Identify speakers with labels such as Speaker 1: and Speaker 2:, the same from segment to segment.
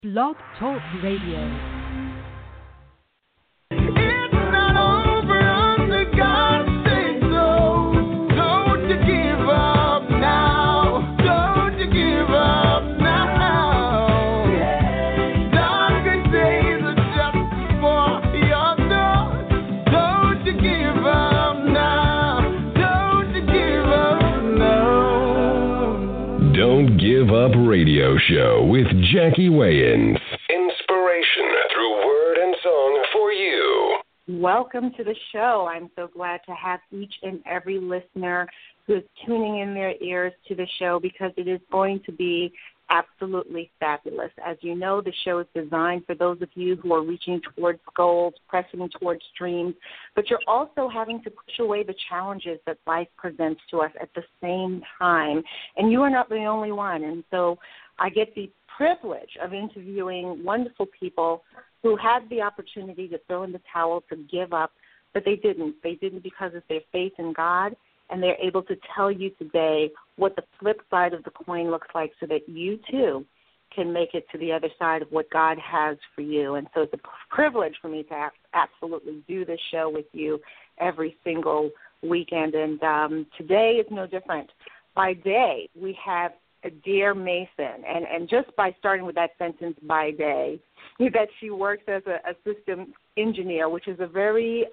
Speaker 1: Blog Talk Radio.
Speaker 2: Give Up Radio Show with Jackie Wayans. Inspiration through word and song for you.
Speaker 3: Welcome to the show. I'm so glad to have each and every listener who is tuning in their ears to the show because it is going to be absolutely fabulous. As you know, the show is designed for those of you who are reaching towards goals, pressing towards dreams, but you're also having to push away the challenges that life presents to us at the same time. And you are not the only one. And so I get the privilege of interviewing wonderful people who had the opportunity to throw in the towel, to give up, but they didn't. They didn't because of their faith in God. And they're able to tell you today what the flip side of the coin looks like so that you, too, can make it to the other side of what God has for you. And so it's a privilege for me to absolutely do this show with you every single weekend. And today is no different. By day, we have Adair Mason. And just by starting with that sentence, by day, that she works as a system engineer, which is a very,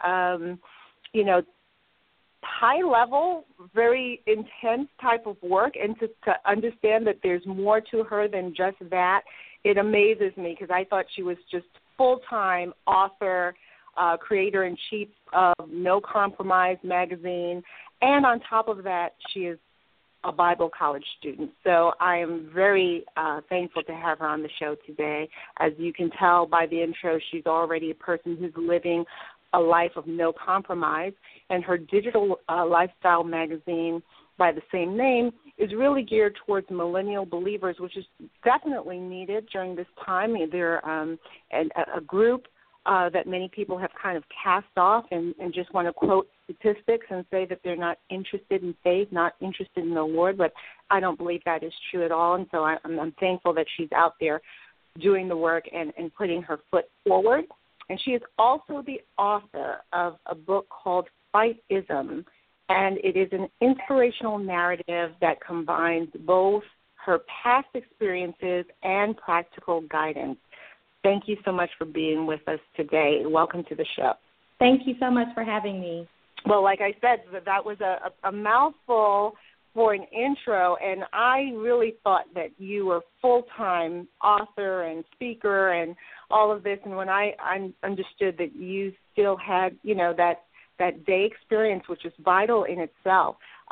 Speaker 3: high-level, very intense type of work, and to understand that there's more to her than just that, it amazes me because I thought she was just full-time author, creator-in-chief of No Compromise magazine, and on top of that, she is a Bible college student. So I am very thankful to have her on the show today. As you can tell by the intro, she's already a person who's living a life of no compromise, and her digital lifestyle magazine by the same name is really geared towards millennial believers, which is definitely needed during this time. They're a group that many people have kind of cast off and just want to quote statistics and say that they're not interested in faith, not interested in the Lord, but I don't believe that is true at all, and so I'm thankful that she's out there doing the work and putting her foot forward. And she is also the author of a book called Fightism, and it is an inspirational narrative that combines both her past experiences and practical guidance. Thank you so much for being with us today. Welcome to the show.
Speaker 4: Thank you so much for having me.
Speaker 3: Well, like I said, that was a mouthful for an intro, and I really thought that you were full-time author and speaker and all of this, and when I understood that you still had, that day experience, which is vital in itself,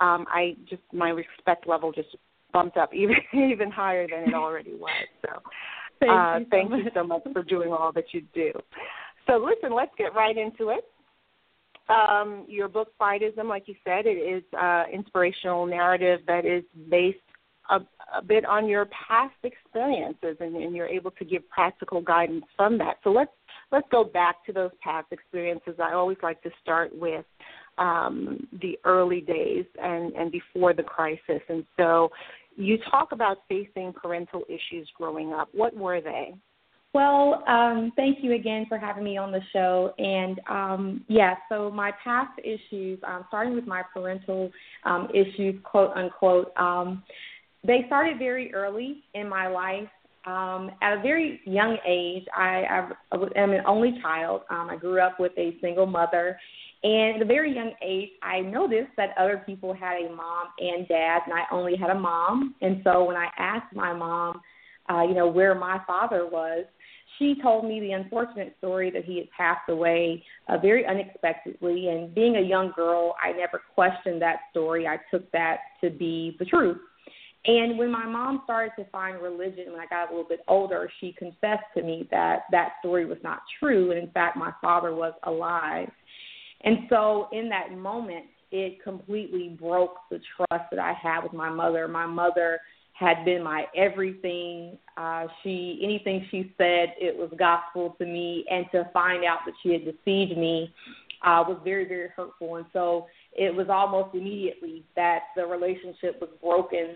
Speaker 3: my respect level just bumped up even higher than it already was. So thank you so much for doing all that you do. So listen, let's get right into it. Your book, Fightism, like you said, it is inspirational narrative that is based a bit on your past experiences, and you're able to give practical guidance from that. So let's go back to those past experiences. I always like to start with the early days and before the crisis. And so you talk about facing parental issues growing up. What were they?
Speaker 4: Well, thank you again for having me on the show. And, so my past issues, starting with my parental issues, quote, unquote, they started very early in my life. At a very young age, I am an only child. I grew up with a single mother. And at a very young age, I noticed that other people had a mom and dad, and I only had a mom. And so when I asked my mom, where my father was, she told me the unfortunate story that he had passed away very unexpectedly. And being a young girl, I never questioned that story. I took that to be the truth. And when my mom started to find religion when I got a little bit older, she confessed to me that that story was not true. And, in fact, my father was alive. And so in that moment, it completely broke the trust that I had with my mother. My mother had been my everything. Anything she said, it was gospel to me. And to find out that she had deceived me was very, very hurtful. And so it was almost immediately that the relationship was broken.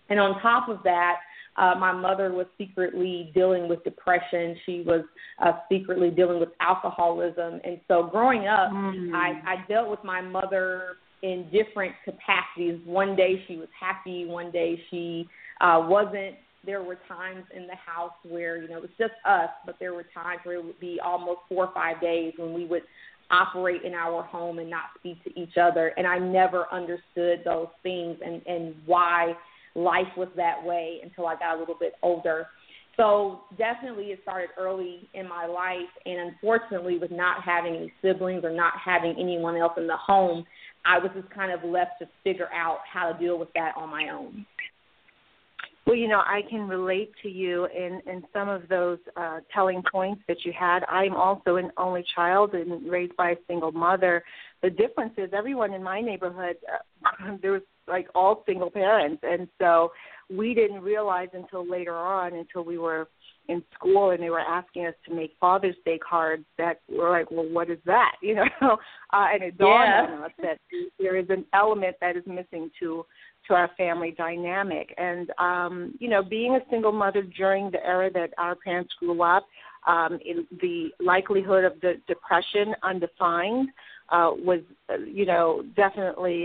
Speaker 4: And on top of that, my mother was secretly dealing with depression. She was secretly dealing with alcoholism. And so growing up, I dealt with my mother in different capacities. One day she was happy. One day she wasn't. There were times in the house where, it was just us, but there were times where it would be almost 4 or 5 days when we would operate in our home and not speak to each other. And I never understood those things and why life was that way until I got a little bit older. So definitely it started early in my life, and unfortunately with not having any siblings or not having anyone else in the home, I was just kind of left to figure out how to deal with that on my own.
Speaker 3: Well, I can relate to you in some of those telling points that you had. I'm also an only child and raised by a single mother. The difference is everyone in my neighborhood, there was like all single parents. And so we didn't realize until later on, until we were in school and they were asking us to make Father's Day cards, that we're like, well, what is that? And it dawned on us that there is an element that is missing to our family dynamic. And, being a single mother during the era that our parents grew up, the likelihood of the depression undefined was, definitely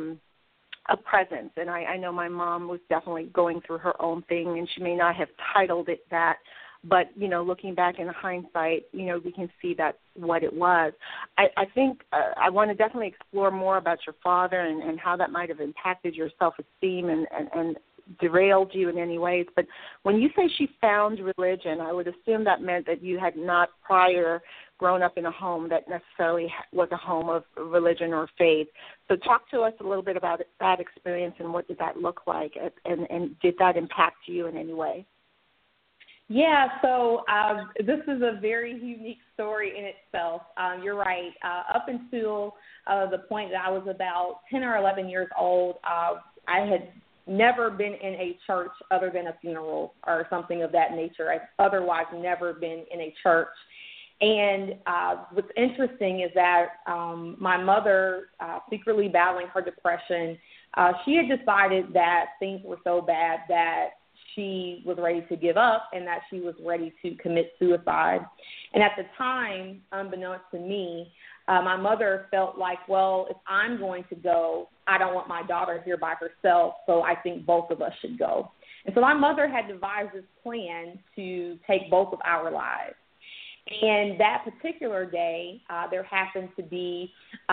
Speaker 3: a presence. And I know my mom was definitely going through her own thing, and she may not have titled it that, but, looking back in hindsight, we can see that's what it was. I think I want to definitely explore more about your father and how that might have impacted your self-esteem and derailed you in any ways. But when you say she found religion, I would assume that meant that you had not prior grown up in a home that necessarily was a home of religion or faith. So talk to us a little bit about that experience and what did that look like, and did that impact you in any way?
Speaker 4: Yeah, so this is a very unique story in itself. You're right. Up until the point that I was about 10 or 11 years old, I had never been in a church other than a funeral or something of that nature. I've otherwise never been in a church. And what's interesting is that my mother, secretly battling her depression, she had decided that things were so bad that she was ready to give up and that she was ready to commit suicide. And at the time, unbeknownst to me, my mother felt like, well, if I'm going to go, I don't want my daughter here by herself, so I think both of us should go. And so my mother had devised this plan to take both of our lives. And that particular day, there happened to be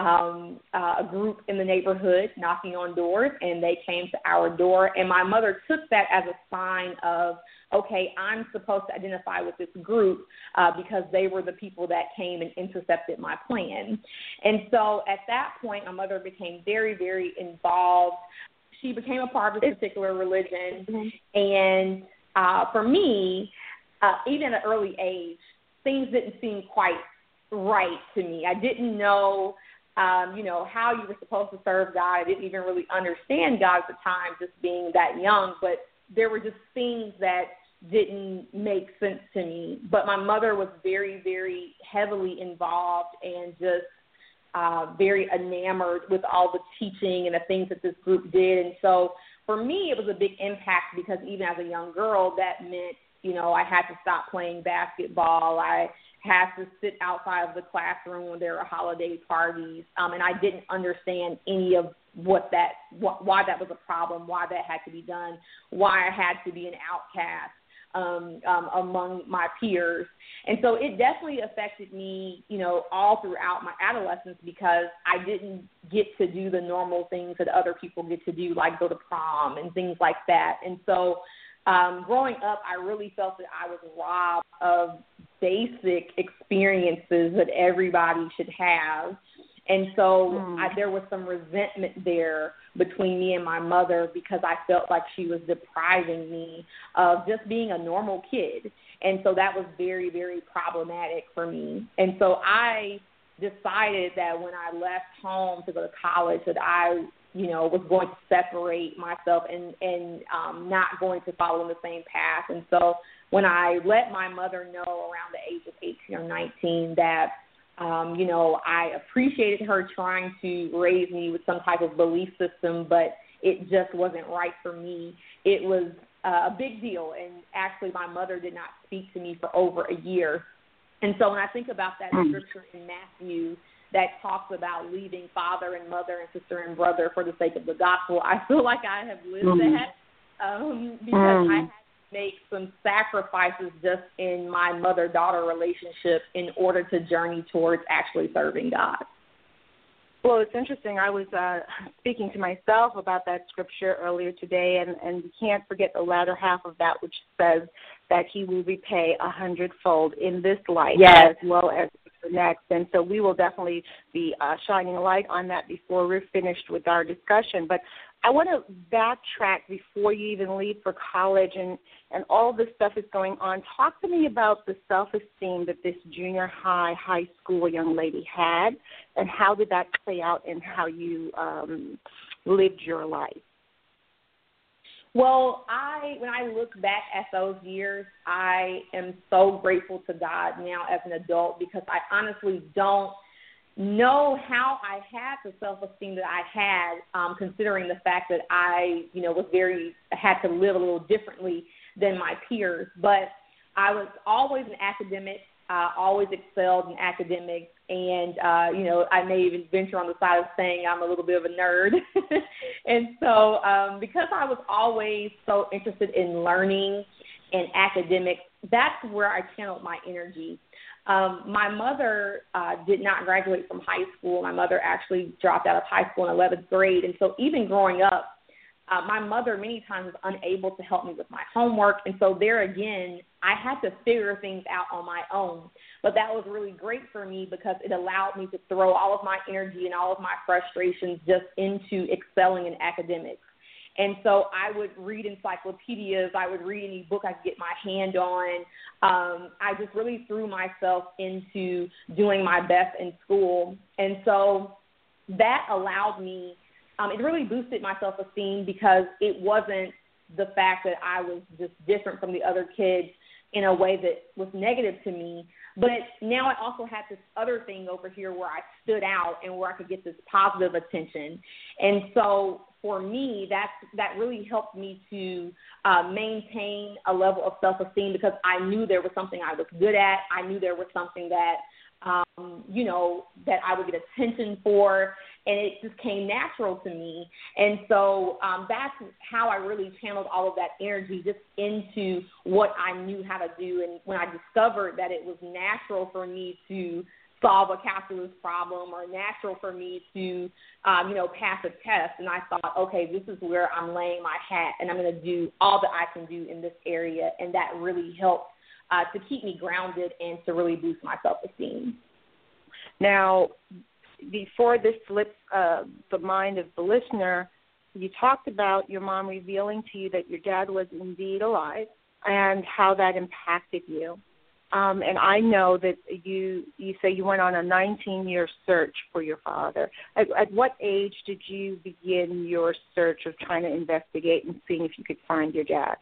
Speaker 4: a group in the neighborhood knocking on doors, and they came to our door. And my mother took that as a sign of, okay, I'm supposed to identify with this group because they were the people that came and intercepted my plan. And so at that point, my mother became very, very involved. She became a part of this particular religion. And for me, even at an early age, things didn't seem quite right to me. I didn't know, how you were supposed to serve God. I didn't even really understand God at the time, just being that young. But there were just things that didn't make sense to me. But my mother was very, very heavily involved and just very enamored with all the teaching and the things that this group did. And so for me, it was a big impact because even as a young girl, that meant, I had to stop playing basketball. I had to sit outside of the classroom when there were holiday parties. And I didn't understand any of why that was a problem, why that had to be done, why I had to be an outcast among my peers. And so it definitely affected me, all throughout my adolescence because I didn't get to do the normal things that other people get to do, like go to prom and things like that. And so growing up, I really felt that I was robbed of basic experiences that everybody should have. And so there was some resentment there between me and my mother because I felt like she was depriving me of just being a normal kid. And so that was very, very problematic for me. And so I decided that when I left home to go to college that I was going to separate myself and not going to follow in the same path. And so when I let my mother know around the age of 18 or 19 that, I appreciated her trying to raise me with some type of belief system, but it just wasn't right for me. It was a big deal, and actually my mother did not speak to me for over a year. And so when I think about that scripture in Matthew that talks about leaving father and mother and sister and brother for the sake of the gospel, I feel like I have lived that because I had to make some sacrifices just in my mother-daughter relationship in order to journey towards actually serving God.
Speaker 3: Well, it's interesting. I was speaking to myself about that scripture earlier today, and you can't forget the latter half of that, which says that he will repay 100-fold in this life as well as the next. And so we will definitely be shining a light on that before we're finished with our discussion. But I want to backtrack before you even leave for college and all this stuff is going on. Talk to me about the self-esteem that this junior high school young lady had, and how did that play out in how you lived your life?
Speaker 4: Well, when I look back at those years, I am so grateful to God now as an adult, because I honestly don't know how I had the self-esteem that I had, considering the fact that I, had to live a little differently than my peers. But I was always an academic, always excelled in academics, and, I may even venture on the side of saying I'm a little bit of a nerd. And so because I was always so interested in learning and academics, that's where I channeled my energy. My mother did not graduate from high school. My mother actually dropped out of high school in 11th grade. And so even growing up, my mother many times was unable to help me with my homework. And so there again, I had to figure things out on my own. But that was really great for me because it allowed me to throw all of my energy and all of my frustrations just into excelling in academics. And so I would read encyclopedias. I would read any book I could get my hand on. I just really threw myself into doing my best in school. And so that allowed me, it really boosted my self-esteem because it wasn't the fact that I was just different from the other kids in a way that was negative to me. But now I also had this other thing over here where I stood out and where I could get this positive attention. And so for me, that really helped me to maintain a level of self-esteem because I knew there was something I was good at. I knew there was something that, that I would get attention for, and it just came natural to me. And so that's how I really channeled all of that energy just into what I knew how to do. And when I discovered that it was natural for me to solve a calculus problem or natural for me to, pass a test, and I thought, okay, this is where I'm laying my hat, and I'm going to do all that I can do in this area. And that really helped to keep me grounded and to really boost my self-esteem.
Speaker 3: Now, before this slips the mind of the listener, you talked about your mom revealing to you that your dad was indeed alive and how that impacted you. And I know that you say you went on a 19-year search for your father. At what age did you begin your search of trying to investigate and seeing if you could find your dad?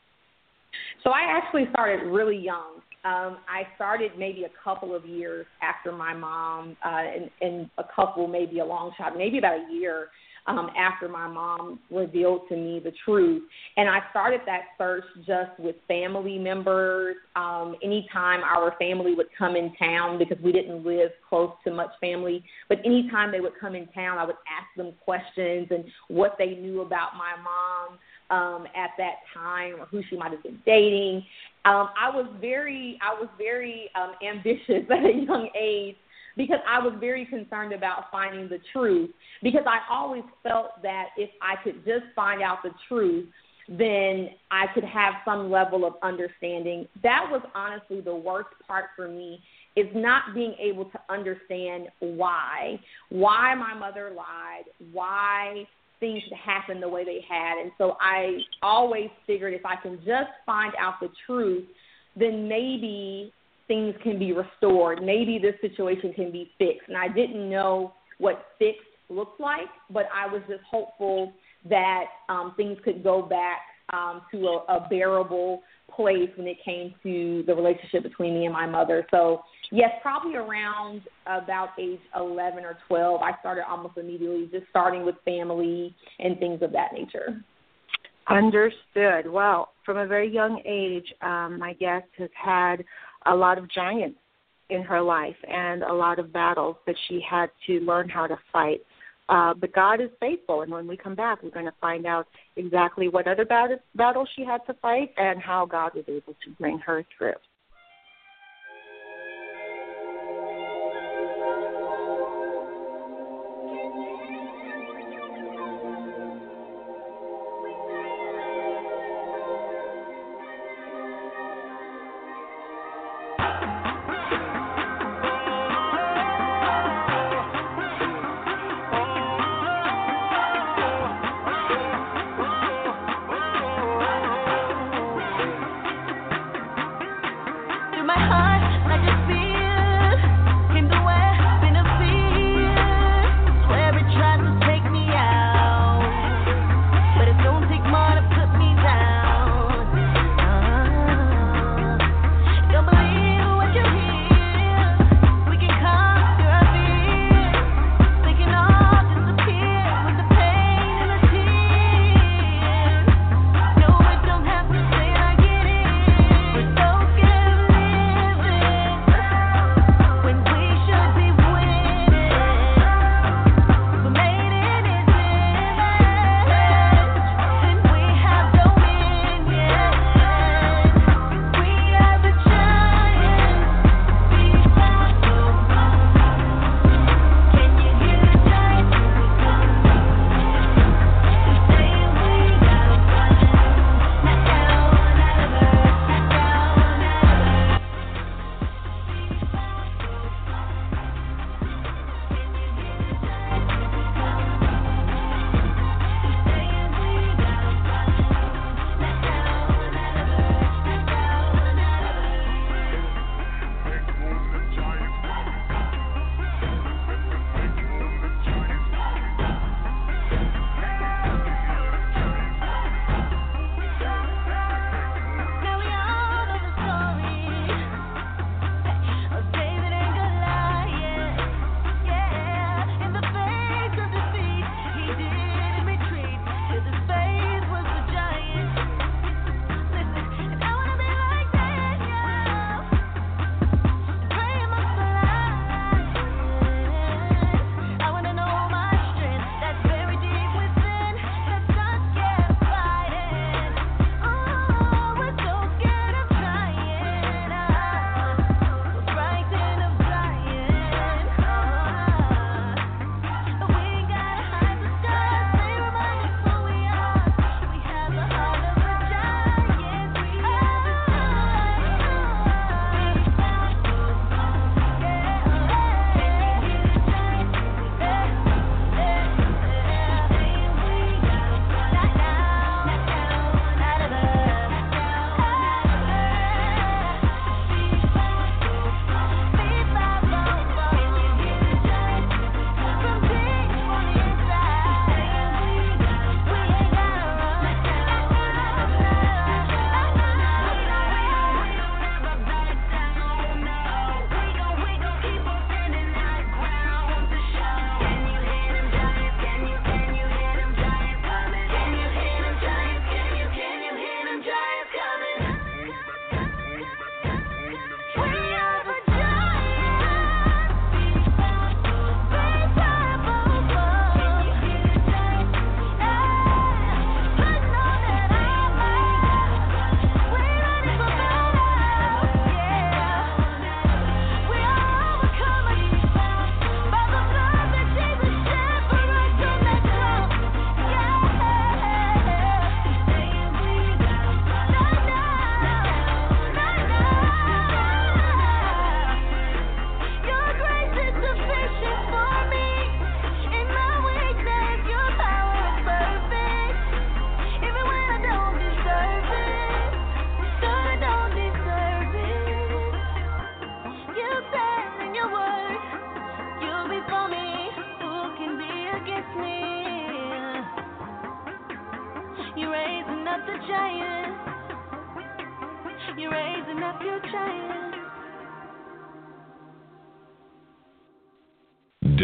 Speaker 4: So I actually started really young. I started maybe a couple of years after my mom, and a couple, maybe a long shot, maybe about a year after my mom revealed to me the truth. And I started that search just with family members. Anytime our family would come in town, because we didn't live close to much family, but anytime they would come in town, I would ask them questions and what they knew about my mom at that time, or who she might have been dating. I was very ambitious at a young age because I was very concerned about finding the truth, because I always felt that if I could just find out the truth, then I could have some level of understanding. That was honestly the worst part for me, is not being able to understand why my mother lied, why things happened the way they had. And so I always figured if I can just find out the truth, then maybe things can be restored. Maybe this situation can be fixed. And I didn't know what fixed looked like, but I was just hopeful that things could go back to a bearable place when it came to the relationship between me and my mother. So, yes, probably around about age 11 or 12, I started almost immediately just starting with family and things of that nature.
Speaker 3: Understood. Well, from a very young age, my guest has had a lot of giants in her life and a lot of battles that she had to learn how to fight. But God is faithful, and when we come back, we're going to find out exactly what other battles she had to fight and how God was able to bring her through.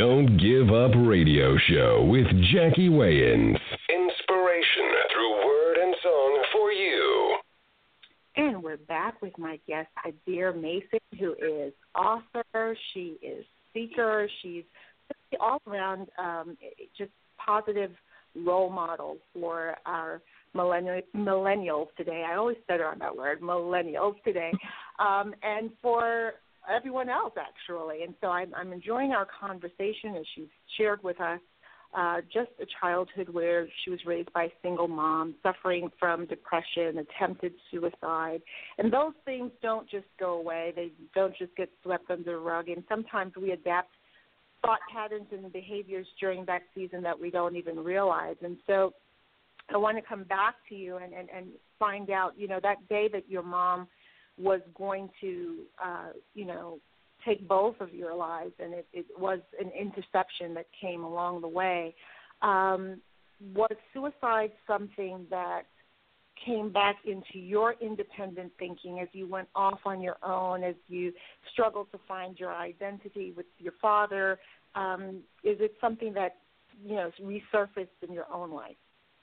Speaker 2: Don't Give Up Radio Show with Jackie Wayans. Inspiration through word and song for you.
Speaker 3: And we're back with my guest, Adair Mason, who is author, she is speaker, she's all around just positive role model for our millennials today. I always stutter on that word, millennials today, and for everyone else, actually. And so I'm enjoying our conversation as she's shared with us just a childhood where she was raised by a single mom, suffering from depression, attempted suicide. And those things don't just go away. They don't just get swept under the rug. And sometimes we adapt thought patterns and behaviors during that season that we don't even realize. And so I want to come back to you and find out, that day that your mom was going to, take both of your lives, and it was an interception that came along the way. Was suicide something that came back into your independent thinking as you went off on your own, as you struggled to find your identity with your father? Is it something that, resurfaced in your own life?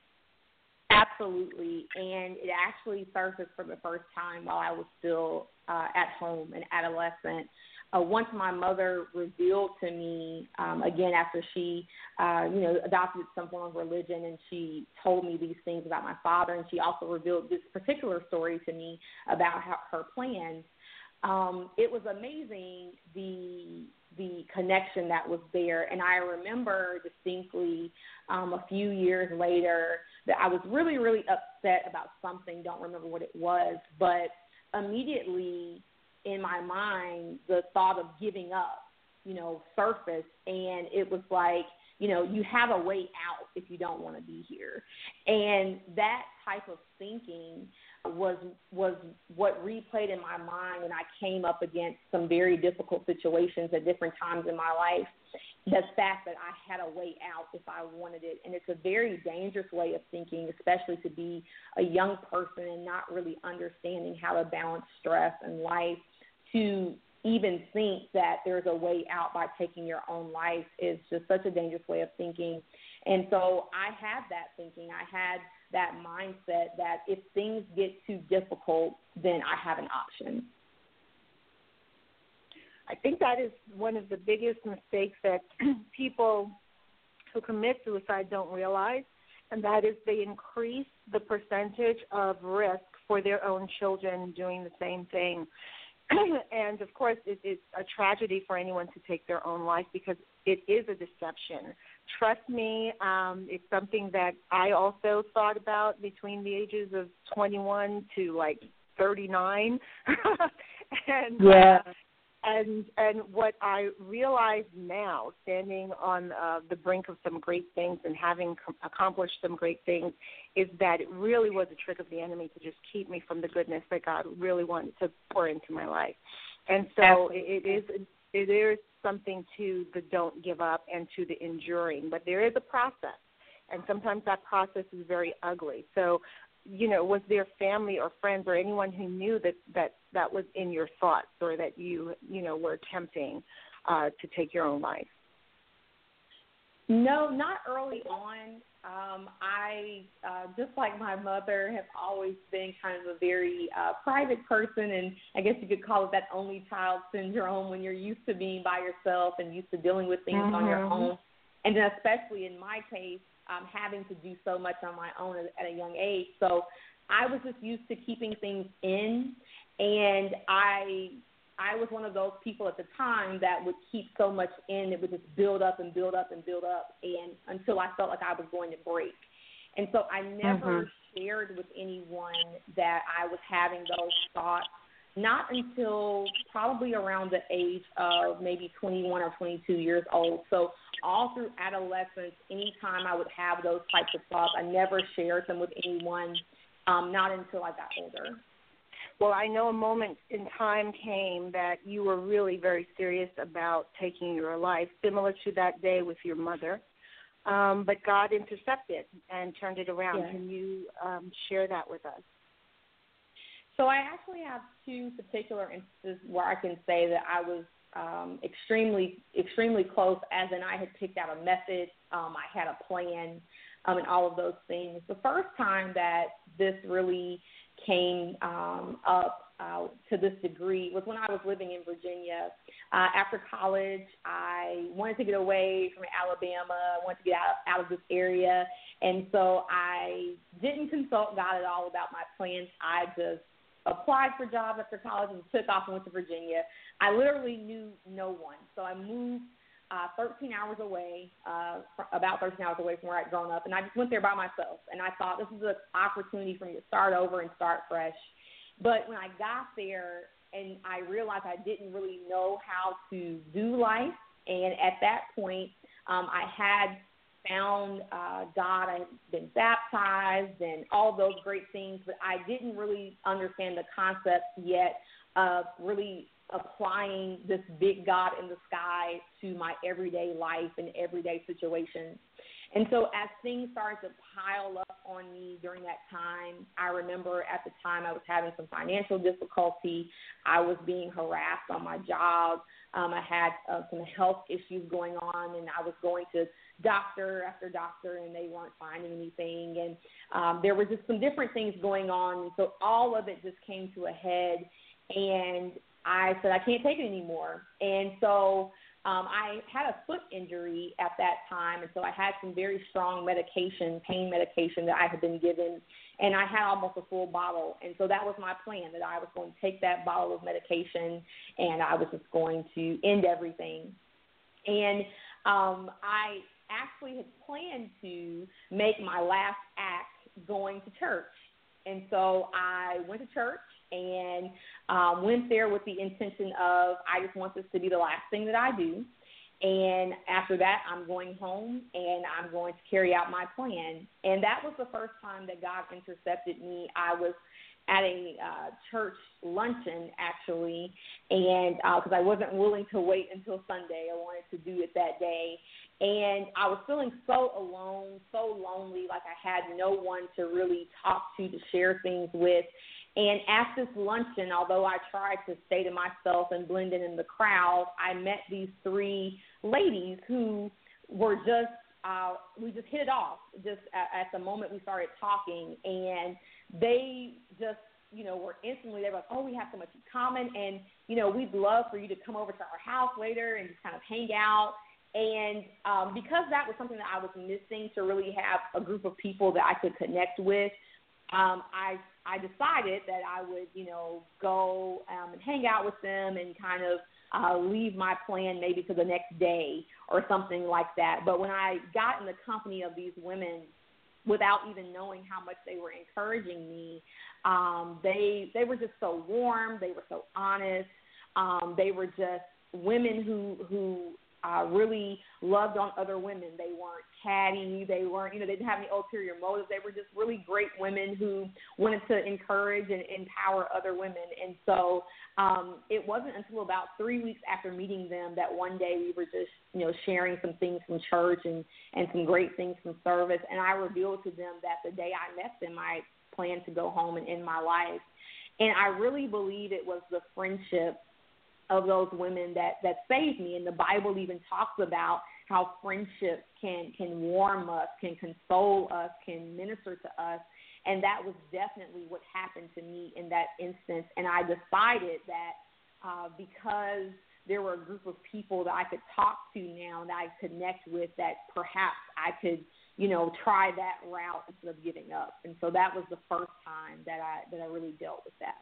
Speaker 4: Absolutely, and it actually surfaced for the first time while I was still at home, an adolescent. Once my mother revealed to me, again, after she, adopted some form of religion, and she told me these things about my father, and she also revealed this particular story to me about her plans. It was amazing, the connection that was there. And I remember distinctly a few years later that I was really, really upset about something. Don't remember what it was, but immediately in my mind, the thought of giving up, surfaced, and it was like, you have a way out if you don't want to be here. And that type of thinking was what replayed in my mind when I came up against some very difficult situations at different times in my life. The fact that I had a way out if I wanted it. And it's a very dangerous way of thinking, especially to be a young person and not really understanding how to balance stress and life. To even think that there's a way out by taking your own life is just such a dangerous way of thinking. And so I had that thinking. I had that mindset that if things get too difficult, then I have an option.
Speaker 3: I think that is one of the biggest mistakes that people who commit suicide don't realize, and that is they increase the percentage of risk for their own children doing the same thing. And, of course, it's a tragedy for anyone to take their own life because it is a deception. Trust me, it's something that I also thought about between the ages of 21 to, 39. And,
Speaker 4: yeah.
Speaker 3: And what I realize now, standing on the brink of some great things and having accomplished some great things, is that it really was a trick of the enemy to just keep me from the goodness that God really wanted to pour into my life. And so it is something to the don't give up and to the enduring. But there is a process, and sometimes that process is very ugly. So, was there family or friends or anyone who knew that was in your thoughts, or that you were attempting to take your own life?
Speaker 4: No, not early on. I, just like my mother, have always been kind of a very private person, and I guess you could call it that only child syndrome when you're used to being by yourself and used to dealing with things on your own. And then especially in my case, having to do so much on my own at a young age. So I was just used to keeping things in, and I was one of those people at the time that would keep so much in, it would just build up and build up and build up, and until I felt like I was going to break. And so I never shared with anyone that I was having those thoughts, not until probably around the age of maybe 21 or 22 years old. So all through adolescence, anytime I would have those types of thoughts, I never shared them with anyone, not until I got older.
Speaker 3: Well, I know a moment in time came that you were really very serious about taking your life, similar to that day with your mother. But God intercepted and turned it around.
Speaker 4: Yes.
Speaker 3: Can you share that with us?
Speaker 4: So I actually have two particular instances where I can say that I was extremely close, as in I had picked out a method, I had a plan, and all of those things. The first time that this really came up to this degree was when I was living in Virginia. After college, I wanted to get away from Alabama. I wanted to get out of this area. And so I didn't consult God at all about my plans. I just applied for jobs after college and took off and went to Virginia. I literally knew no one. So I moved 13 hours away, about 13 hours away from where I'd grown up, and I just went there by myself. And I thought this is an opportunity for me to start over and start fresh. But when I got there and I realized I didn't really know how to do life, and at that point I had found God, I had been baptized and all those great things, but I didn't really understand the concept yet of really applying this big God in the sky to my everyday life and everyday situations. And so as things started to pile up on me during that time, I remember at the time I was having some financial difficulty. I was being harassed on my job. I had some health issues going on, and I was going to doctor after doctor, and they weren't finding anything. And there were just some different things going on. And so all of it just came to a head, and I said, I can't take it anymore. And so I had a foot injury at that time, and so I had some very strong medication, pain medication that I had been given, and I had almost a full bottle. And so that was my plan, that I was going to take that bottle of medication, and I was just going to end everything. And I actually had planned to make my last act going to church. And so I went to church and went there with the intention of, I just want this to be the last thing that I do. And after that, I'm going home and I'm going to carry out my plan. And that was the first time that God intercepted me. I was at a church luncheon, actually, and because I wasn't willing to wait until Sunday. I wanted to do it that day. And I was feeling so alone, so lonely, like I had no one to really talk to share things with. And at this luncheon, although I tried to stay to myself and blend in the crowd, I met these three ladies who were just, we just hit it off just at the moment we started talking. And they just, were instantly, they were like, oh, we have so much in common. And, we'd love for you to come over to our house later and just kind of hang out. And because that was something that I was missing, to really have a group of people that I could connect with, I decided that I would, go and hang out with them and kind of leave my plan maybe to the next day or something like that. But when I got in the company of these women, without even knowing how much they were encouraging me, they were just so warm. They were so honest. They were just women who really loved on other women. They weren't catty. They weren't, they didn't have any ulterior motives. They were just really great women who wanted to encourage and empower other women. And so it wasn't until about 3 weeks after meeting them that one day we were just, sharing some things from church and some great things from service. And I revealed to them that the day I met them, I planned to go home and end my life. And I really believe it was the friendship of those women that saved me. And the Bible even talks about how friendship can warm us, can console us, can minister to us. And that was definitely what happened to me in that instance. And I decided that because there were a group of people that I could talk to now, that I connect with, that perhaps I could, try that route instead of giving up. And so that was the first time that I really dealt with that.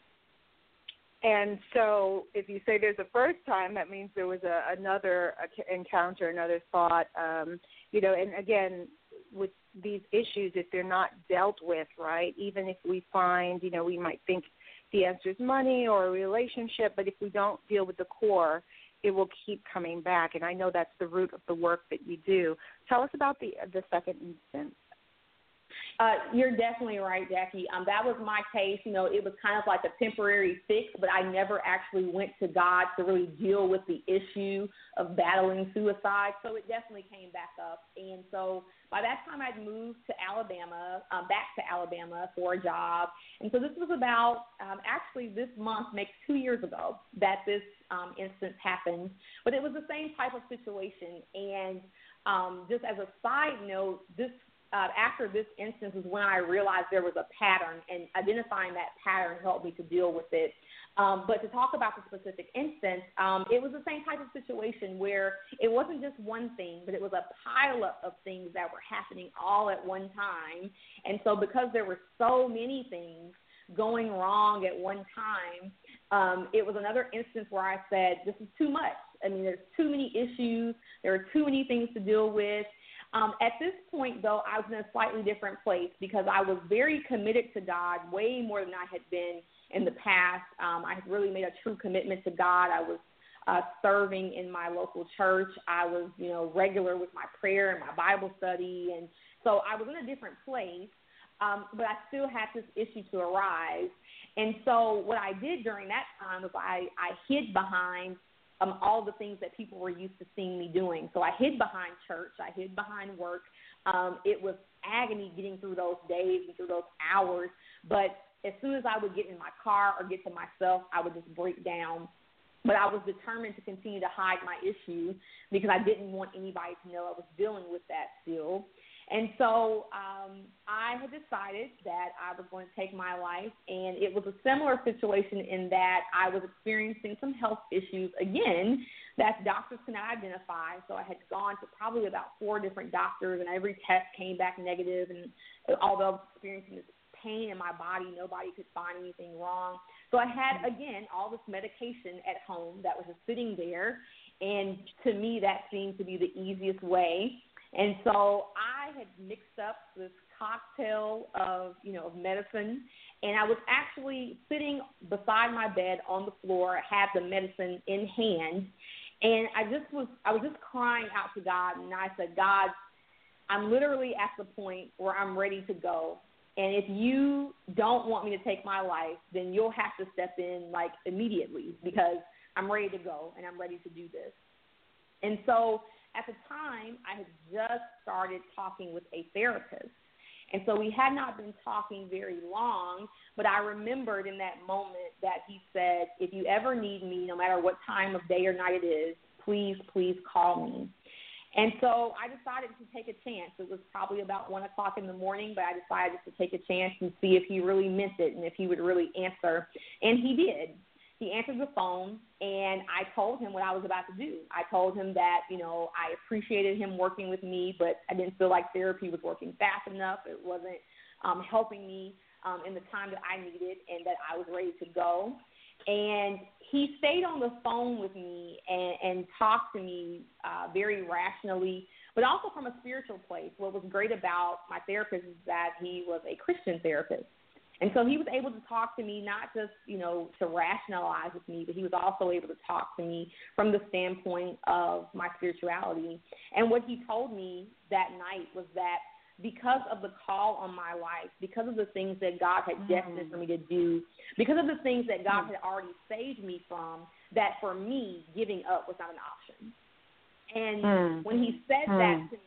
Speaker 3: And so if you say there's a first time, that means there was another encounter, another thought, and again, with these issues, if they're not dealt with, right, even if we find, we might think the answer is money or a relationship, but if we don't deal with the core, it will keep coming back. And I know that's the root of the work that you do. Tell us about the second instance.
Speaker 4: You're definitely right, Jackie. That was my case. You know, it was kind of like a temporary fix, but I never actually went to God to really deal with the issue of battling suicide. So it definitely came back up. And so by that time, I'd moved to Alabama, back to Alabama for a job. And so this was about, actually this month makes 2 years ago that this instance happened. But it was the same type of situation. And just as a side note, after this instance is when I realized there was a pattern, and identifying that pattern helped me to deal with it. But to talk about the specific instance, it was the same type of situation where it wasn't just one thing, but it was a pileup of things that were happening all at one time. And so because there were so many things going wrong at one time, it was another instance where I said, this is too much. I mean, there's too many issues. There are too many things to deal with. At this point, though, I was in a slightly different place because I was very committed to God, way more than I had been in the past. I had really made a true commitment to God. I was serving in my local church. I was, regular with my prayer and my Bible study. And so I was in a different place, but I still had this issue to arise. And so what I did during that time was I hid behind all the things that people were used to seeing me doing. So I hid behind church. I hid behind work. It was agony getting through those days and through those hours. But as soon as I would get in my car or get to myself, I would just break down. But I was determined to continue to hide my issue because I didn't want anybody to know I was dealing with that still. And so I had decided that I was going to take my life, and it was a similar situation in that I was experiencing some health issues, again, that doctors cannot identify. So I had gone to probably about 4 different doctors, and every test came back negative. And although I was experiencing this pain in my body, nobody could find anything wrong. So I had, again, all this medication at home that was just sitting there, and to me that seemed to be the easiest way. And so I had mixed up this cocktail of medicine, and I was actually sitting beside my bed on the floor, had the medicine in hand, and I was just crying out to God, and I said, God, I'm literally at the point where I'm ready to go. And if you don't want me to take my life, then you'll have to step in like immediately because I'm ready to go and I'm ready to do this. And so at the time, I had just started talking with a therapist. And so we had not been talking very long, but I remembered in that moment that he said, if you ever need me, no matter what time of day or night it is, please, please call me. And so I decided to take a chance. It was probably about 1 o'clock in the morning, but I decided to take a chance and see if he really meant it and if he would really answer. And he did. He answered the phone, and I told him what I was about to do. I told him that, I appreciated him working with me, but I didn't feel like therapy was working fast enough. It wasn't helping me in the time that I needed, and that I was ready to go. And he stayed on the phone with me and talked to me very rationally, but also from a spiritual place. What was great about my therapist is that he was a Christian therapist. And so he was able to talk to me, not just, to rationalize with me, but he was also able to talk to me from the standpoint of my spirituality. And what he told me that night was that because of the call on my life, because of the things that God had destined for me to do, because of the things that God had already saved me from, that for me, giving up was not an option. And when he said that to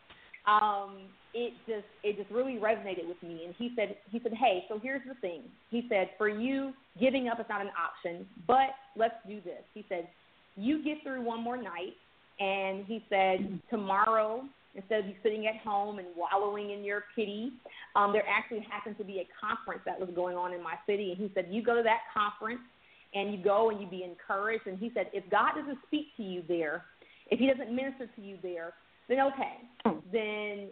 Speaker 4: me, it just really resonated with me. And he said, hey, so here's the thing. He said, for you, giving up is not an option, but let's do this. He said, you get through one more night. And he said, tomorrow, instead of you sitting at home and wallowing in your pity, there actually happened to be a conference that was going on in my city. And he said, you go to that conference and you go and you be encouraged. And he said, if God doesn't speak to you there, if he doesn't minister to you there, then okay, then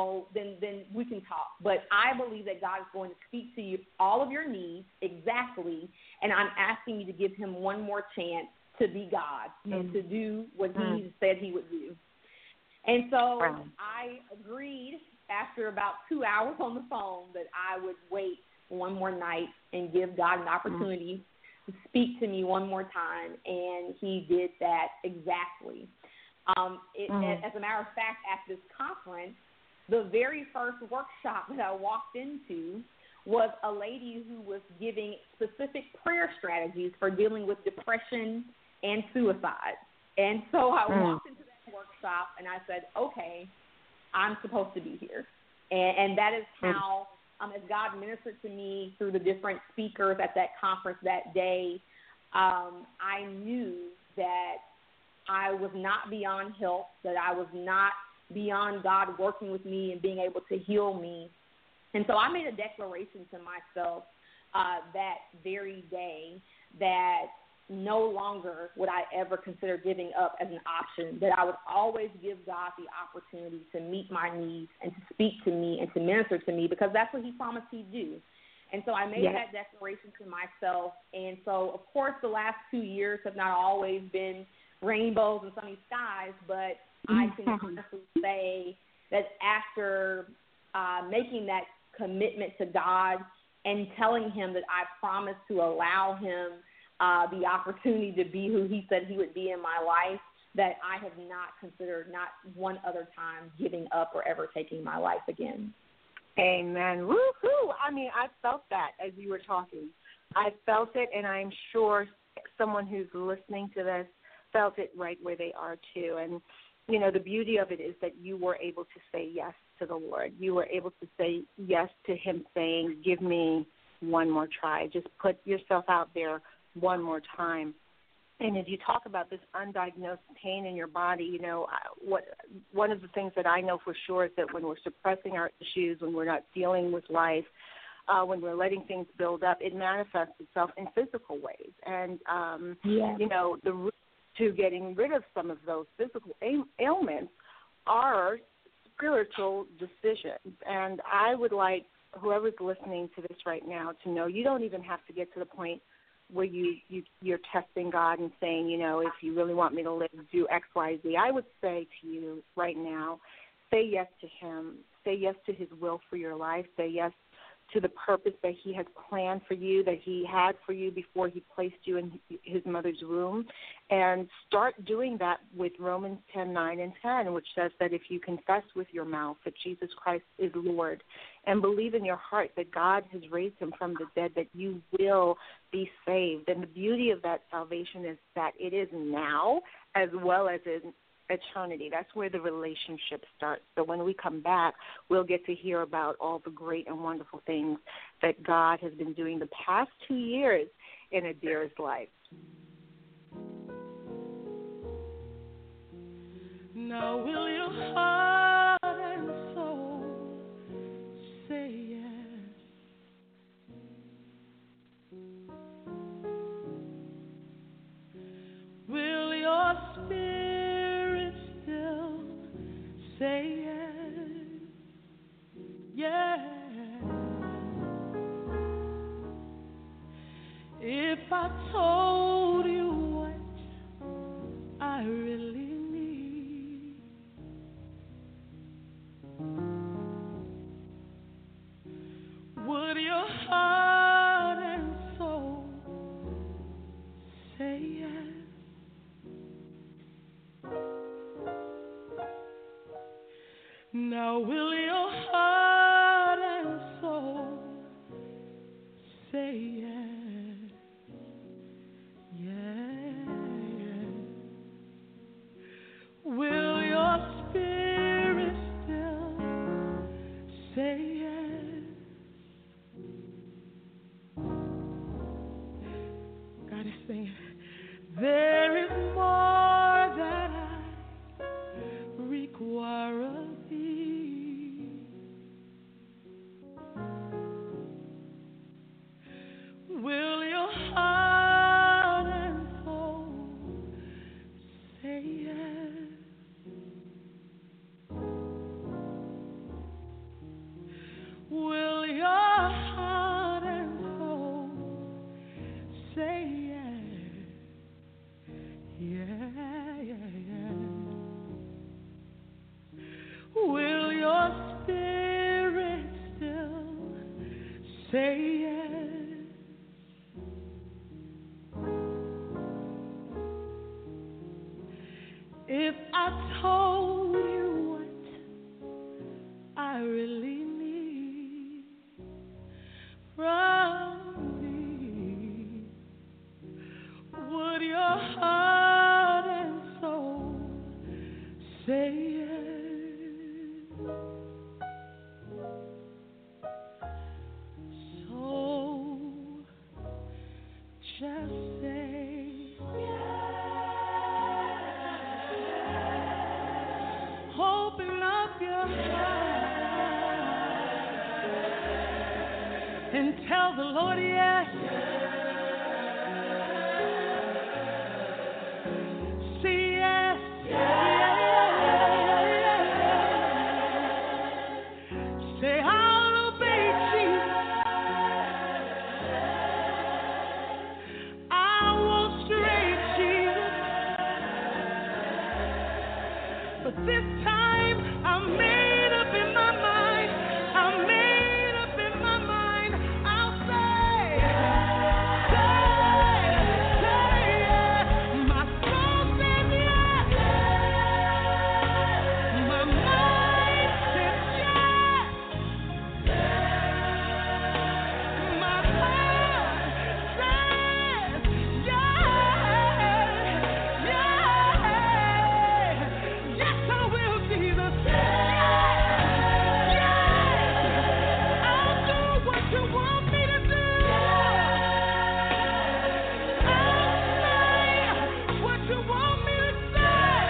Speaker 4: we can talk. But I believe that God is going to speak to you all of your needs exactly, and I'm asking you to give him one more chance to be God and to do what he said he would do. And so I agreed after about 2 hours on the phone that I would wait one more night and give God an opportunity to speak to me one more time, and he did that exactly. As a matter of fact, at this conference, the very first workshop that I walked into was a lady who was giving specific prayer strategies for dealing with depression and suicide. And so I walked into that workshop and I said, okay, I'm supposed to be here. And that is how, as God ministered to me through the different speakers at that conference that day, I knew that I was not beyond help, that I was not beyond God working with me and being able to heal me. And so I made a declaration to myself that very day that no longer would I ever consider giving up as an option, that I would always give God the opportunity to meet my needs and to speak to me and to minister to me, because that's what he promised he'd do. And so I made that declaration to myself. And so, of course, the last 2 years have not always been rainbows and sunny skies, but I can honestly say that after making that commitment to God and telling him that I promised to allow him the opportunity to be who he said he would be in my life, that I have not considered not one other time giving up or ever taking my life again.
Speaker 3: Amen. Woo-hoo. I mean, I felt that as you were talking. I felt it, and I'm sure someone who's listening to this felt it right where they are too. And, you know, the beauty of it is that you were able to say yes to the Lord. You were able to say yes to him saying, give me one more try. Just put yourself out there one more time. And as you talk about this undiagnosed pain in your body, you know, one of the things that I know for sure is that when we're suppressing our issues, when we're not dealing with life, when we're letting things build up, it manifests itself in physical ways. And, you know, the root to getting rid of some of those physical ailments are spiritual decisions. And I would like whoever's listening to this right now to know you don't even have to get to the point where you're testing God and saying, you know, if you really want me to live, do X, Y, Z. I would say to you right now, say yes to him. Say yes to his will for your life. Say yes to the purpose that he has planned for you, that he had for you before he placed you in his mother's womb. And start doing that with Romans 10:9 and 10, which says that if you confess with your mouth that Jesus Christ is Lord and believe in your heart that God has raised him from the dead, that you will be saved. And the beauty of that salvation is that it is now as well as in eternity. That's where the relationship starts. So when we come back, we'll get to hear about all the great and wonderful things that God has been doing the past 2 years in Adira's life.
Speaker 5: Now will your heart and soul say yes? Will your spirit still say yes? Yes. If I told you what I really need, would your heart and soul say yes? Now will your heart and soul say yes? Yes. Will your spirit still say yes? God is saying, there is more that I require of thee. Will your heart and soul say yes? Will your heart and soul say yes? Yeah, yeah, yeah. Will your spirit still say yes? If I told you what I And tell the Lord yes. Say yes. Say I'll obey Jesus. I won't stray, Jesus. But this time I'm made up in my mind. I'm made up in my mind. I'll say yes. My soul says yes. My mind says yes. My heart says yes. Yes, I will, Jesus. I'll do what you want me to do. I'll say what you want me to say.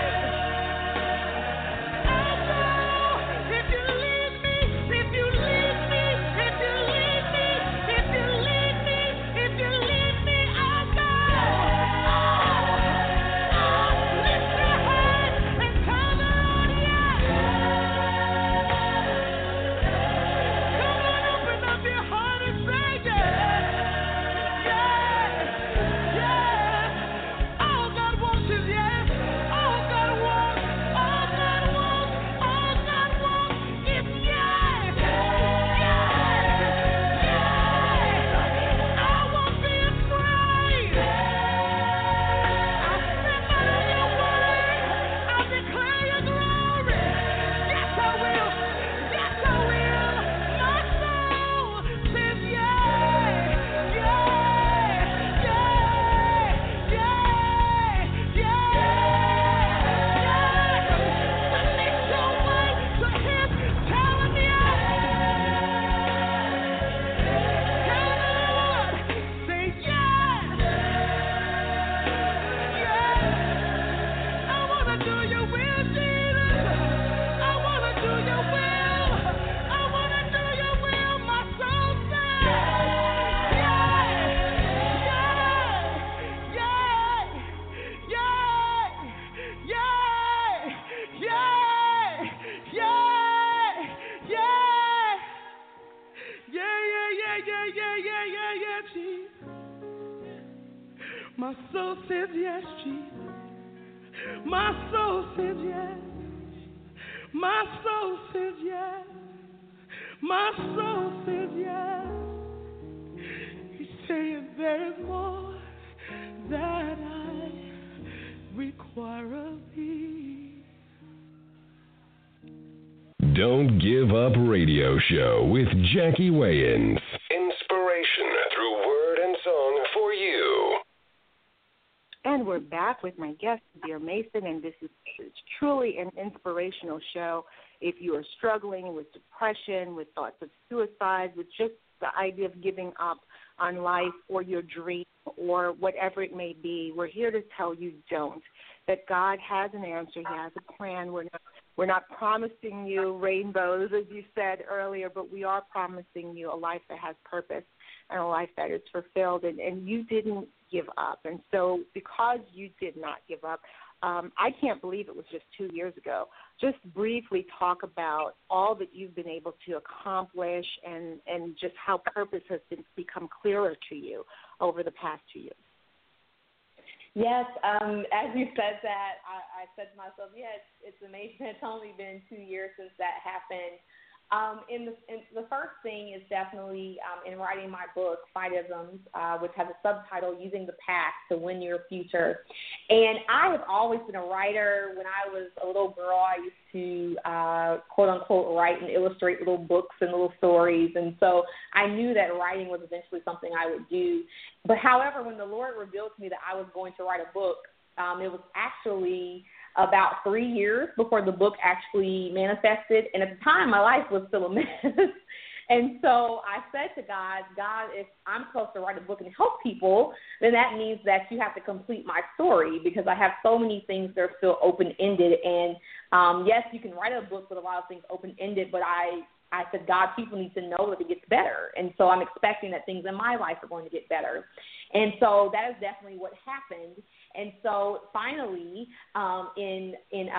Speaker 5: I'll go if you lead me, if you lead me, if you lead me, if you lead me, if you lead me, I'll go. Lift your hands and tell the Lord yes. Come on, open up your heart and say yes. Yes. Yes. All God wants is yes. All God wants, all God wants, all God wants is yes. Yes. Yes. I won't be afraid. I'll step out on your word. I'll declare your glory. Yes, I will. Yes, I will. My soul says yes. Yes. Yes. Yes. Yes. Submit your way to Him. Tell Him yes. Tell the Lord. Say yes. Yes. I want to do your will, Jesus. I want to do your will. I want to do your will. My soul says yes. Yes. Yes. Yes. Yes. Yes. Yes. Yeah, Jesus. My soul says yes, Jesus. My soul says yes. My soul says yes. My soul says yes. He's saying there is more that I require of thee.
Speaker 2: Don't Give Up Radio Show with Jackie Wayans. Inspiration through word and song for you.
Speaker 3: And we're back with my guest, Dear Mason, and this is truly an inspirational show. If you are struggling with depression, with thoughts of suicide, with just the idea of giving up on life or your dream or whatever it may be, we're here to tell you don't, that God has an answer. He has a plan. We're not promising you rainbows, as you said earlier, but we are promising you a life that has purpose and a life that is fulfilled, and you didn't give up. And so because you did not give up, I can't believe it was just 2 years ago. Just briefly talk about all that you've been able to accomplish and just how purpose has become clearer to you over the past 2 years.
Speaker 4: Yes, as you said that, I said to myself, yeah, it's amazing. It's only been 2 years since that happened. The first thing is definitely in writing my book, Fightisms, which has a subtitle, Using the Past to Win Your Future. And I have always been a writer. When I was a little girl, I used to, quote-unquote, write and illustrate little books and little stories. And so I knew that writing was eventually something I would do. But, however, when the Lord revealed to me that I was going to write a book, it was actually about 3 years before the book actually manifested. And at the time, my life was still a mess. And so I said to God, if I'm supposed to write a book and help people, then that means that you have to complete my story, because I have so many things that are still open-ended. And, yes, you can write a book with a lot of things open-ended, but I said, God, people need to know that it gets better. And so I'm expecting that things in my life are going to get better. And so that is definitely what happened. And so finally, in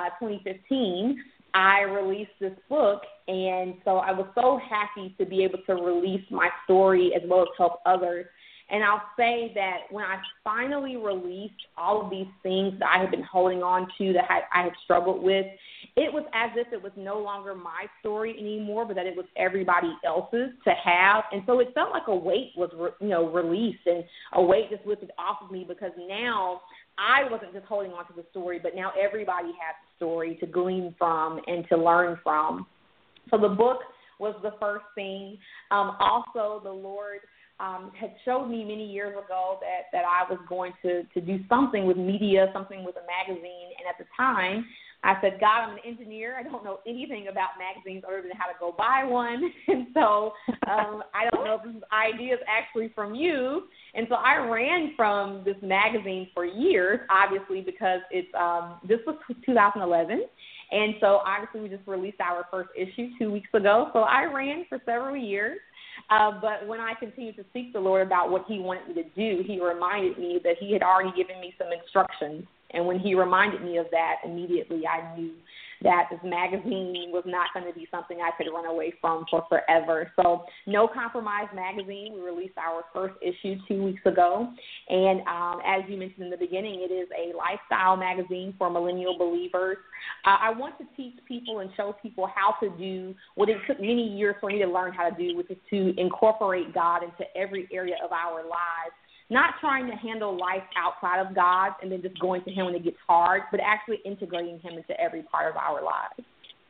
Speaker 4: 2015, I released this book, and so I was so happy to be able to release my story as well as help others. And I'll say that when I finally released all of these things that I had been holding on to, that I had struggled with, it was as if it was no longer my story anymore, but that it was everybody else's to have. And so it felt like a weight was, released, and a weight just lifted off of me, because now I wasn't just holding on to the story, but now everybody has a story to glean from and to learn from. So the book was the first thing. Also, the Lord had showed me many years ago that I was going to do something with media, something with a magazine. And at the time, I said, God, I'm an engineer. I don't know anything about magazines other than how to go buy one. And so I don't know if this idea is actually from you. And so I ran from this magazine for years, obviously, because this was 2011. And so obviously we just released our first issue 2 weeks ago. So I ran for several years. But when I continued to seek the Lord about what he wanted me to do, he reminded me that he had already given me some instructions. And when he reminded me of that, immediately I knew that this magazine was not going to be something I could run away from for forever. So No Compromise Magazine, we released our first issue 2 weeks ago. And as you mentioned in the beginning, it is a lifestyle magazine for millennial believers. I want to teach people and show people how to do what it took many years for me to learn how to do, which is to incorporate God into every area of our lives. Not trying to handle life outside of God and then just going to him when it gets hard, but actually integrating him into every part of our lives.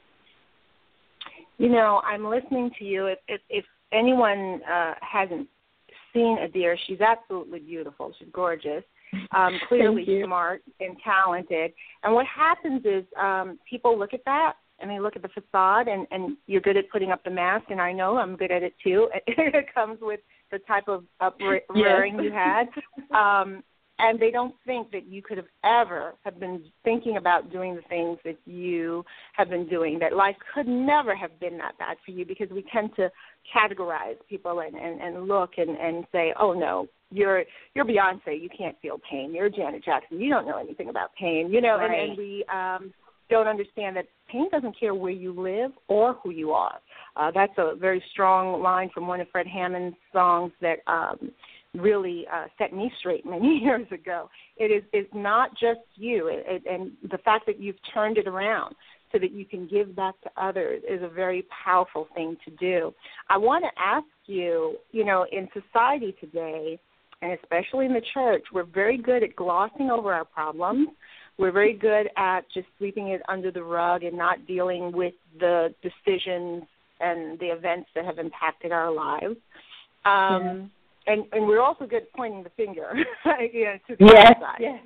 Speaker 3: You know, I'm listening to you. If anyone hasn't seen Adir, she's absolutely beautiful. She's gorgeous, clearly smart and talented. And what happens is people look at that, and they look at the facade, and you're good at putting up the mask, and I know I'm good at it too. It comes with the type of rearing you had. And they don't think that you could have been thinking about doing the things that you have been doing, that life could never have been that bad for you, because we tend to categorize people and look and say, oh, no, you're Beyonce, you can't feel pain. You're Janet Jackson, you don't know anything about pain. You know,
Speaker 4: right.
Speaker 3: and we don't understand that pain doesn't care where you live or who you are. That's a very strong line from one of Fred Hammond's songs that really set me straight many years ago. It's not just you, and the fact that you've turned it around so that you can give back to others is a very powerful thing to do. I want to ask you, you know, in society today, and especially in the church, we're very good at glossing over our problems. We're very good at just sweeping it under the rug and not dealing with the decisions and the events that have impacted our lives. And we're also good at pointing the finger to the other side.
Speaker 4: Yes.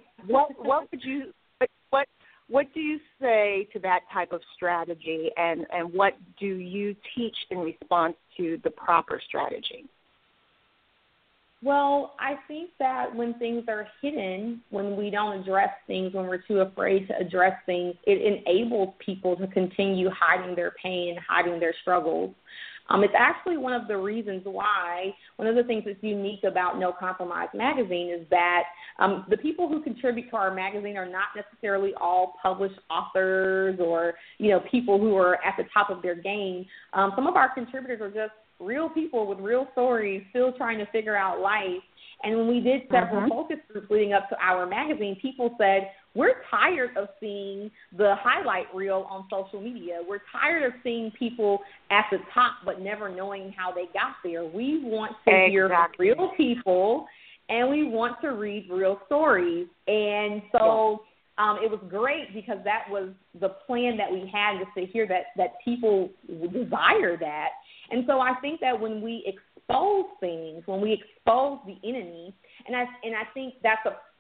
Speaker 3: What do you say to that type of strategy, and what do you teach in response to the proper strategy?
Speaker 4: Well, I think that when things are hidden, when we don't address things, when we're too afraid to address things, it enables people to continue hiding their pain, hiding their struggles. It's actually one of the reasons why, one of the things that's unique about No Compromise Magazine is that the people who contribute to our magazine are not necessarily all published authors or, you know, people who are at the top of their game. Some of our contributors are just real people with real stories, still trying to figure out life. And when we did several focus groups leading up to our magazine, people said, we're tired of seeing the highlight reel on social media. We're tired of seeing people at the top but never knowing how they got there. We want to hear from real people, and we want to read real stories. And so it was great, because that was the plan that we had, just to hear that people desire that. And so I think that when we expose things, when we expose the enemy, and I think that's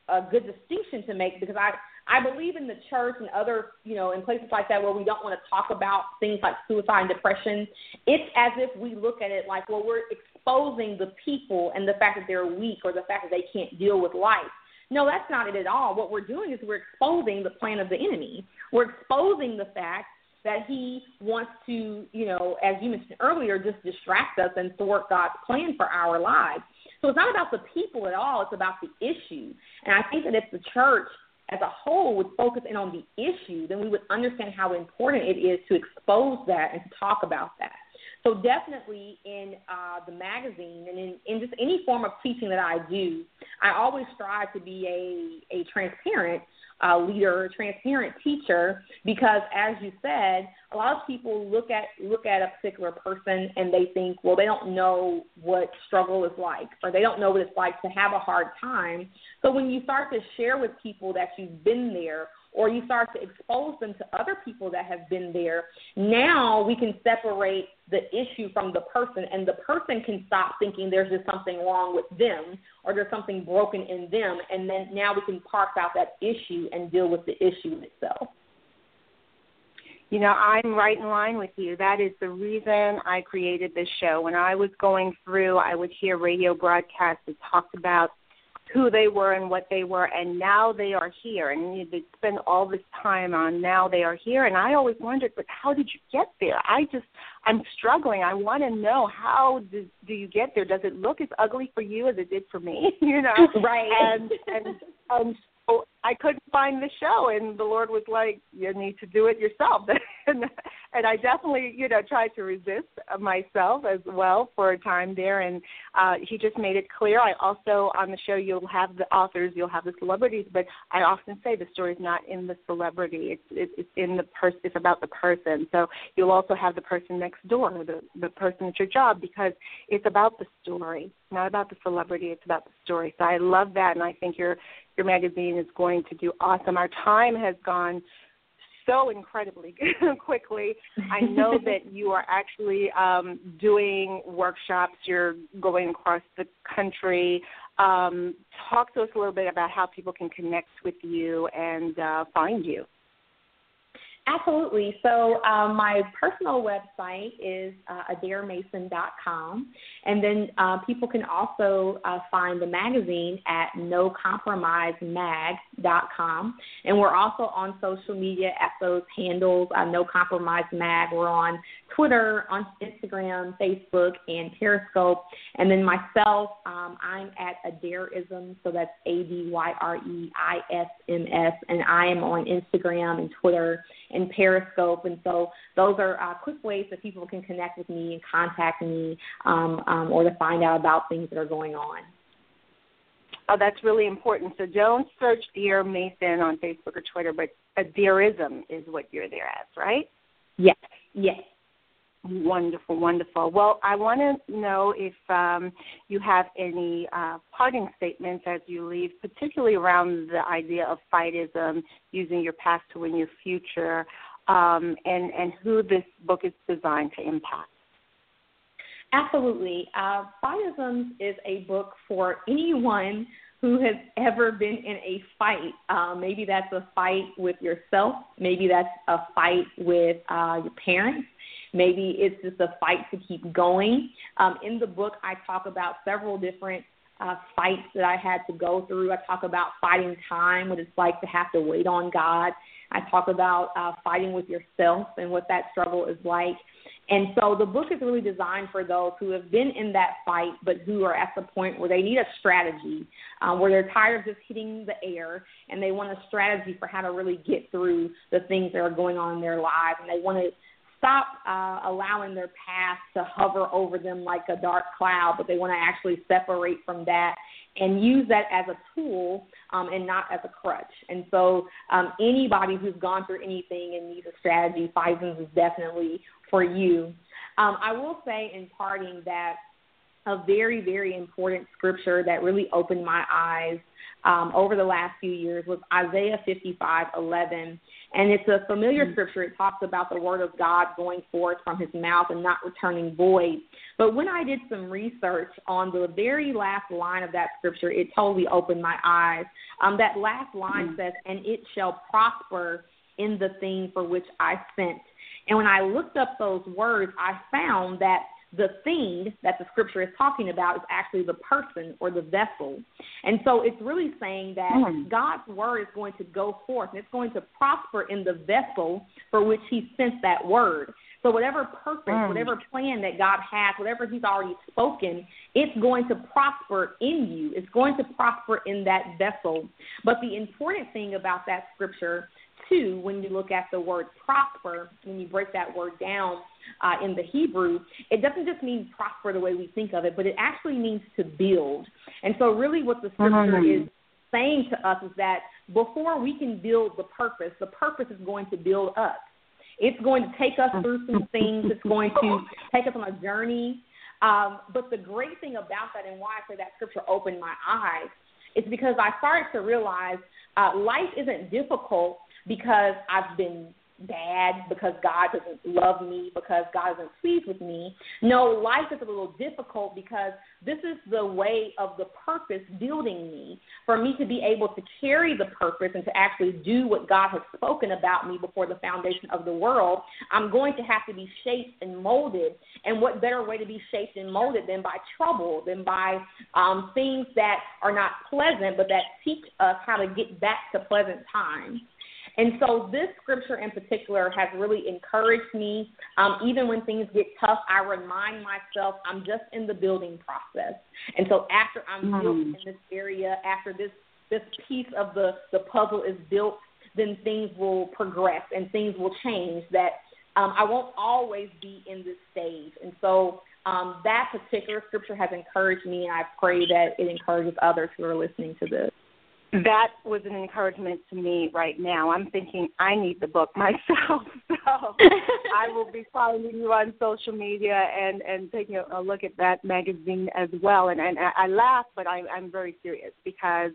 Speaker 4: a good distinction to make, because I believe in the church and other, in places like that where we don't want to talk about things like suicide and depression. It's as if we look at it like, well, we're exposing the people and the fact that they're weak or the fact that they can't deal with life. No, that's not it at all. What we're doing is we're exposing the plan of the enemy. We're exposing the fact that he wants to, as you mentioned earlier, just distract us and thwart God's plan for our lives. So it's not about the people at all. It's about the issue. And I think that if the church as a whole would focus in on the issue, then we would understand how important it is to expose that and to talk about that. So definitely in the magazine and in just any form of teaching that I do, I always strive to be a transparent leader, a transparent teacher, because as you said, a lot of people look at a particular person and they think, well, they don't know what struggle is like, or they don't know what it's like to have a hard time. So when you start to share with people that you've been there, or you start to expose them to other people that have been there, now we can separate the issue from the person, and the person can stop thinking there's just something wrong with them or there's something broken in them, and then now we can parse out that issue and deal with the issue itself.
Speaker 3: I'm right in line with you. That is the reason I created this show. When I was going through, I would hear radio broadcasts that talked about who they were and what they were, and now they are here. And they spend all this time on now they are here. And I always wondered, but how did you get there? I'm struggling. I want to know, how do you get there? Does it look as ugly for you as it did for me?
Speaker 4: Right.
Speaker 3: And so I couldn't find the show, and the Lord was like, you need to do it yourself. And I definitely, tried to resist myself as well for a time there, and he just made it clear. I also, on the show, you'll have the authors, you'll have the celebrities, but I often say the story is not in the celebrity. It's in the person. It's about the person. So you'll also have the person next door, the person at your job, because it's about the story, not about the celebrity. It's about the story. So I love that, and I think your magazine is going to do awesome. Our time has gone so incredibly quickly. I know that you are actually doing workshops. You're going across the country. Talk to us a little bit about how people can connect with you and find you.
Speaker 4: Absolutely. So my personal website is adairmason.com, and then people can also find the magazine at nocompromisemag.com, and we're also on social media at those handles, No Compromise Mag. We're on Twitter, on Instagram, Facebook, and Periscope. And then myself, I'm at Adairism, so that's ADYREISMS, and I am on Instagram and Twitter and Periscope. And so those are quick ways that people can connect with me and contact me or to find out about things that are going on.
Speaker 3: Oh, that's really important. So don't search Dear Mason on Facebook or Twitter, but Adairism is what you're there as, right?
Speaker 4: Yes.
Speaker 3: Wonderful, wonderful. Well, I want to know if you have any parting statements as you leave, particularly around the idea of fightism, using your past to win your future, and who this book is designed to impact.
Speaker 4: Absolutely. Fightism is a book for anyone who has ever been in a fight. Maybe that's a fight with yourself. Maybe that's a fight with your parents. Maybe it's just a fight to keep going. In the book, I talk about several different fights that I had to go through. I talk about fighting time, what it's like to have to wait on God. I talk about fighting with yourself and what that struggle is like. And so the book is really designed for those who have been in that fight but who are at the point where they need a strategy, where they're tired of just hitting the air, and they want a strategy for how to really get through the things that are going on in their lives, and they want to stop allowing their past to hover over them like a dark cloud, but they want to actually separate from that and use that as a tool and not as a crutch. And so anybody who's gone through anything and needs a strategy, Fightism is definitely for you. I will say in parting that a very, very important scripture that really opened my eyes over the last few years was Isaiah 55:11. And it's a familiar scripture. It talks about the word of God going forth from his mouth and not returning void. But when I did some research on the very last line of that scripture, it totally opened my eyes. That last line says, "And it shall prosper in the thing for which I sent." And when I looked up those words, I found that the thing that the scripture is talking about is actually the person or the vessel. And so it's really saying that God's word is going to go forth and it's going to prosper in the vessel for which he sent that word. So whatever purpose, whatever plan that God has, whatever he's already spoken, it's going to prosper in you. It's going to prosper in that vessel. But the important thing about that scripture, too, when you look at the word prosper, when you break that word down in the Hebrew, it doesn't just mean prosper the way we think of it, but it actually means to build. And so really what the scripture is saying to us is that before we can build the purpose is going to build us. It's going to take us through some things. It's going to take us on a journey. But the great thing about that and why I say that scripture opened my eyes is because I started to realize life isn't difficult because I've been bad, because God doesn't love me, because God isn't pleased with me. No, life is a little difficult because this is the way of the purpose building me, for me to be able to carry the purpose and to actually do what God has spoken about me before the foundation of the world. I'm going to have to be shaped and molded, and what better way to be shaped and molded than by trouble, than by things that are not pleasant, but that teach us how to get back to pleasant times. And so this scripture in particular has really encouraged me. Even when things get tough, I remind myself I'm just in the building process. And so after I'm built in this area, after this piece of the puzzle is built, then things will progress and things will change, that I won't always be in this stage. And so that particular scripture has encouraged me, and I pray that it encourages others who are listening to this.
Speaker 3: That was an encouragement to me right now. I'm thinking I need the book myself. So I will be following you on social media and taking a look at that magazine as well. And I laugh, but I'm very serious because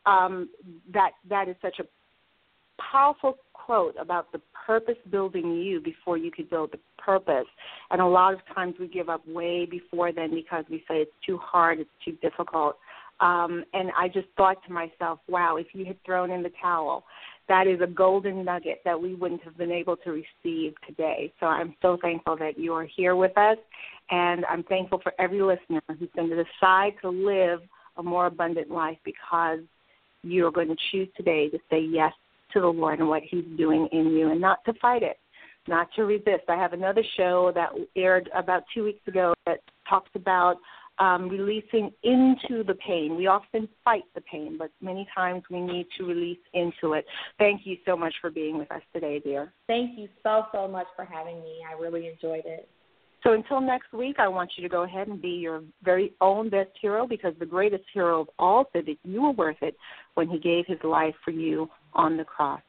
Speaker 3: that is such a powerful quote about the purpose building you before you could build the purpose. And a lot of times we give up way before then because we say it's too hard, it's too difficult. And I just thought to myself, wow, if you had thrown in the towel, that is a golden nugget that we wouldn't have been able to receive today. So I'm so thankful that you are here with us, and I'm thankful for every listener who's going to decide to live a more abundant life because you're going to choose today to say yes to the Lord and what he's doing in you, and not to fight it, not to resist. I have another show that aired about 2 weeks ago that talks about releasing into the pain. We often fight the pain, but many times we need to release into it. Thank you so much for being with us today, dear.
Speaker 4: Thank you so much for having me. I really enjoyed it.
Speaker 3: So until next week, I want you to go ahead and be your very own best hero, because the greatest hero of all said that you were worth it when he gave his life for you on the cross.